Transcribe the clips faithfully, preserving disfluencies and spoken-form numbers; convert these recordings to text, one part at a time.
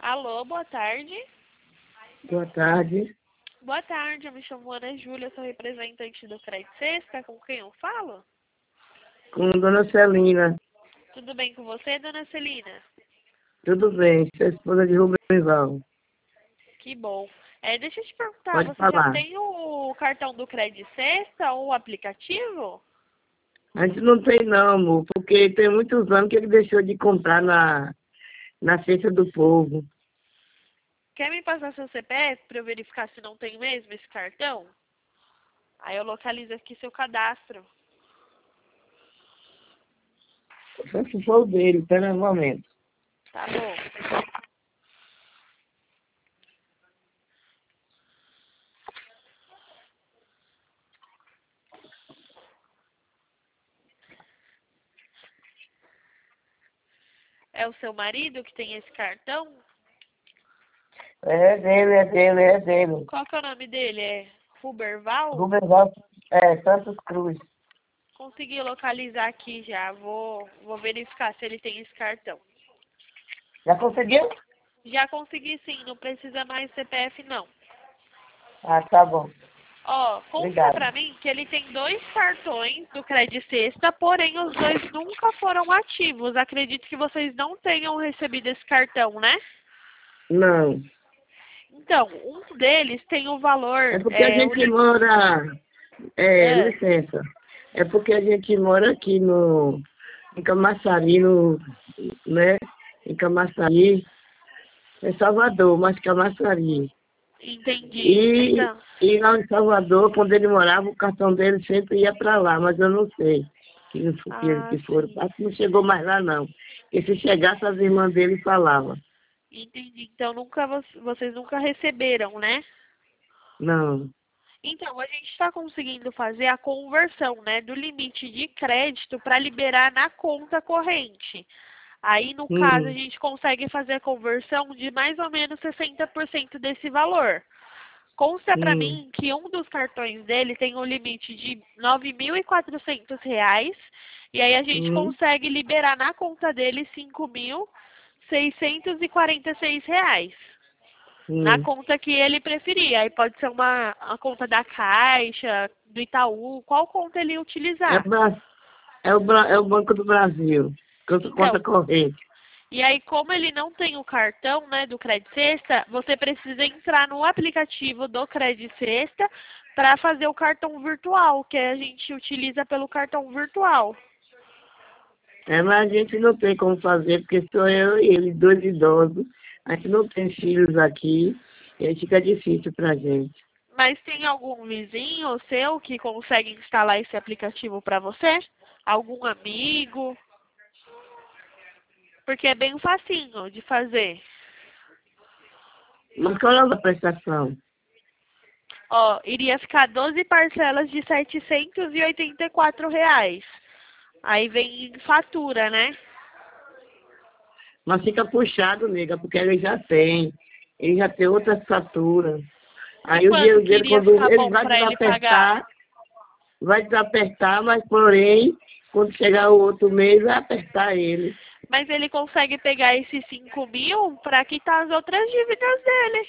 Alô, boa tarde. Boa tarde. Boa tarde, eu me chamo Ana Júlia, sou representante do Crédito Sexta, com quem eu falo? Com Dona Celina. Tudo bem com você, dona Celina? Tudo bem, sou a esposa de Rubenval. Que bom. É, deixa eu te perguntar, Pode você já falar. tem o cartão do Crédito Sexta ou o aplicativo? A gente não tem não, amor, porque tem muitos anos que ele deixou de comprar na, na Cesta do Povo. Quer me passar seu C P F para eu verificar se não tem mesmo esse cartão? Aí eu localizo aqui seu cadastro. Só se for o dele, tá no momento. Tá bom. É o seu marido que tem esse cartão? É dele, é dele, é dele. Qual que é o nome dele? É Ruberval? Rubenval, é, Santos Cruz. Consegui localizar aqui já. Vou, vou verificar se ele tem esse cartão. Já conseguiu? Já consegui sim, não precisa mais C P F não. Ah, tá bom. Ó, consta Obrigado. pra mim que ele tem dois cartões do Crédito Sexta, porém os dois nunca foram ativos. Acredito que vocês não tenham recebido esse cartão, né? Não. Então, um deles tem o valor... É porque a É, o, gente mora... É, é, licença. É porque a gente mora aqui no... Em Camaçari, no... Né? Em Camaçari. É Salvador, mas Camaçari. entendi. E, Então, e lá em Salvador, quando ele morava, o cartão dele sempre ia para lá, mas eu não sei que, que, ah, que foram. sim. Acho que não chegou mais lá, não. Porque se chegasse, as irmãs dele falavam. Entendi. Então, nunca, vo- vocês nunca receberam, né? Não. Então, a gente está conseguindo fazer a conversão, né, do limite de crédito para liberar na conta corrente. Aí, no caso, a Hum, gente consegue fazer a conversão de mais ou menos sessenta por cento desse valor. Consta para hum, mim que um dos cartões dele tem um limite de nove mil e quatrocentos reais e aí a gente hum, consegue liberar na conta dele cinco mil seiscentos e quarenta e seis reais. Na hum. conta que ele preferir. Aí pode ser uma a conta da Caixa, do Itaú, qual conta ele É, utilizar. Bra- é, o, Bra- é o Banco do Brasil. Conta, conta Então, corrente. e aí como ele não tem o cartão, né, do Crédito Sexta, você precisa entrar no aplicativo do Crédito Sexta para fazer o cartão virtual, que a gente utiliza pelo cartão virtual. É, mas a gente não tem como fazer, porque sou eu e ele, dois idosos. A gente não tem filhos aqui, e aí fica difícil pra gente. Mas tem algum vizinho seu que consegue instalar esse aplicativo para você? Algum amigo? Porque é bem facinho de fazer. Mas qual é a prestação? Ó, iria ficar doze parcelas de setecentos e oitenta e quatro reais. Aí vem em fatura, né? Mas fica puxado, nega, porque ele já tem. Ele já tem outras faturas. E Aí o quanto dinheiro que dele, iria quando ficar ele bom vai para ele pagar? desapertar, vai desapertar, mas porém, quando chegar o outro mês, vai apertar ele. Mas ele consegue pegar esses cinco mil para quitar as outras dívidas dele.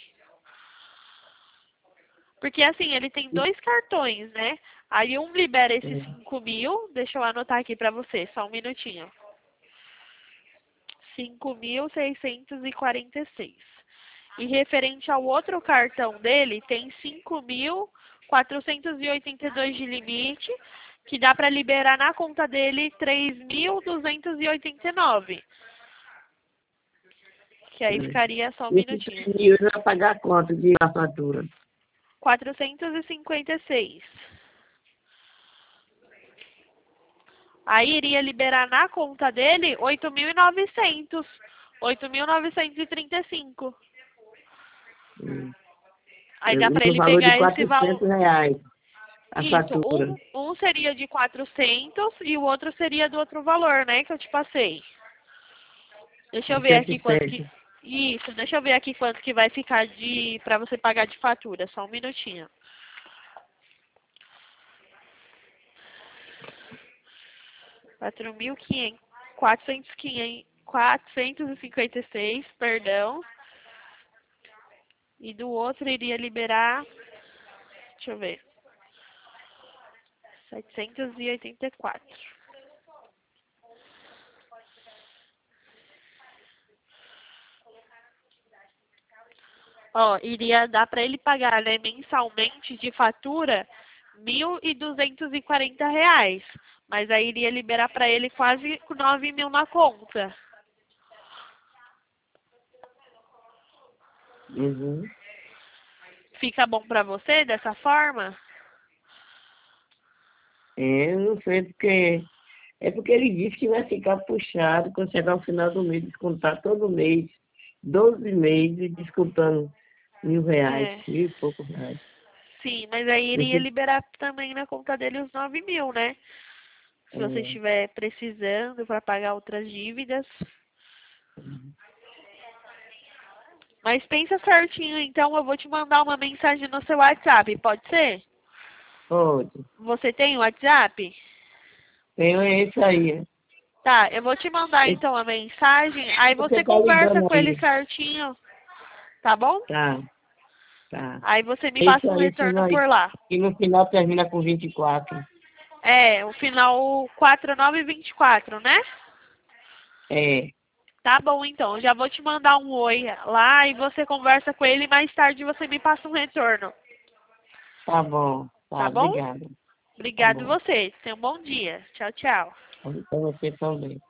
Porque assim, ele tem dois cartões, né? Aí um libera esses cinco mil, deixa eu anotar aqui para você, só um minutinho. cinco mil seiscentos e quarenta e seis. E referente ao outro cartão dele, tem cinco mil quatrocentos e oitenta e dois de limite, que dá para liberar na conta dele três mil duzentos e oitenta e nove. Que aí ficaria só um E esses minutinho. três mil ele vai pagar quanto de a fatura? quatrocentos e cinquenta e seis. Aí iria liberar na conta dele oito mil e novecentos. oito mil novecentos e trinta e cinco. Hum. Aí dá para No ele valor de pegar esse valor. quatrocentos reais a Isso, fatura. um, um seria de quatrocentos e o outro seria do outro valor, né, que eu te passei. Deixa eu De ver aqui quanto que... cento e sete. Isso, deixa eu ver aqui quanto que vai ficar de para você pagar de fatura, só um minutinho. quatro mil e quinhentos, quatrocentos, quatrocentos e cinquenta e seis, perdão. E do outro iria liberar, deixa eu ver, setecentos e oitenta e quatro. Ó, iria dar para ele pagar, né, mensalmente de fatura mil e duzentos e quarenta reais. Mas aí iria liberar para ele quase nove mil na conta. Uhum. Fica bom para você dessa forma? É, eu não sei porque. É porque ele disse que vai ficar puxado quando chegar ao final do mês, descontar todo mês, doze meses, descontando mil reais, É. mil e poucos reais. Sim, mas aí iria Você, liberar também na conta dele os nove mil, né? Se você é, estiver precisando para pagar outras dívidas. Mas pensa certinho, então eu vou te mandar uma mensagem no seu WhatsApp, pode ser? pode. Você tem o WhatsApp? Tenho esse aí. Tá, eu vou te mandar Esse então a mensagem, aí que você você tá conversa ligando com ele aí. certinho, tá bom? Tá, tá. Aí você me Esse passa um aí, esse retorno aí. por lá. E no final termina com vinte e quatro. É, o final quatro nove dois quatro, né? É, Tá bom, então. Eu já vou te mandar um oi lá e você conversa com ele e mais tarde você me passa um retorno. tá bom. Tá, Tá bom? obrigado. Tá Obrigado bom. você. Tenha um bom dia. Tchau, tchau. Pra você também.